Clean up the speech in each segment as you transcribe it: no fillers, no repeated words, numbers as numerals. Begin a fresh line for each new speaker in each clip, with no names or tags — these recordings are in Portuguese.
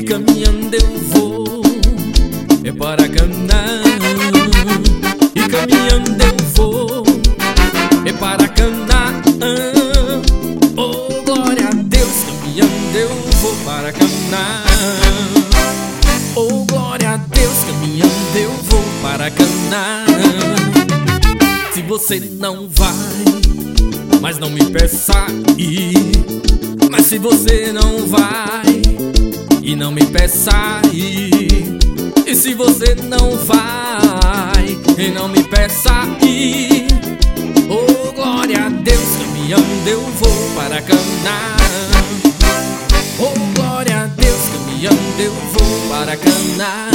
caminhando eu vou, é para Canaã. E caminhando eu vou, é para Canaã. Oh, glória a Deus, caminhando eu vou para Canaã. Oh, glória a Deus, caminhando eu vou para Canaã. Se você não vai, mas não me peça ir. Mas se você não vai e não me peça ir, e se você não vai e não me peça ir, oh, glória a Deus, caminhando eu vou para Canaã. Oh, glória a Deus, caminhando eu vou para Canaã.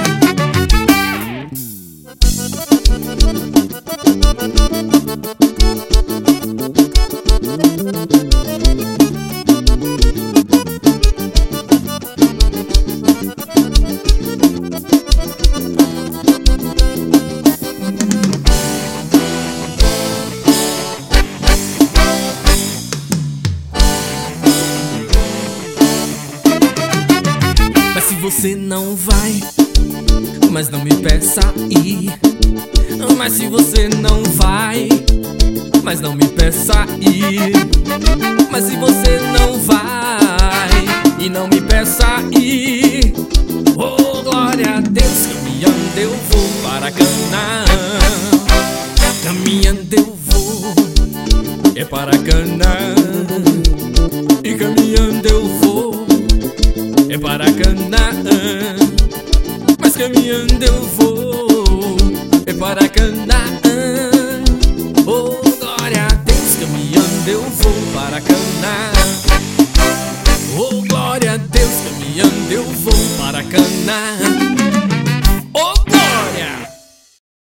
Se você não vai, mas não me peça ir. Mas se você não vai, mas não me peça ir. Mas se você não vai e não me peça ir, oh, glória a Deus, caminhando eu vou para Canaã. Caminhando eu vou, é para Canaã. E caminhando eu vou, é para Canaã. Mas caminhando eu vou, é para Canaã. Oh, glória a Deus, caminhando eu vou para Canaã. Oh, glória a Deus, caminhando eu vou para Canaã.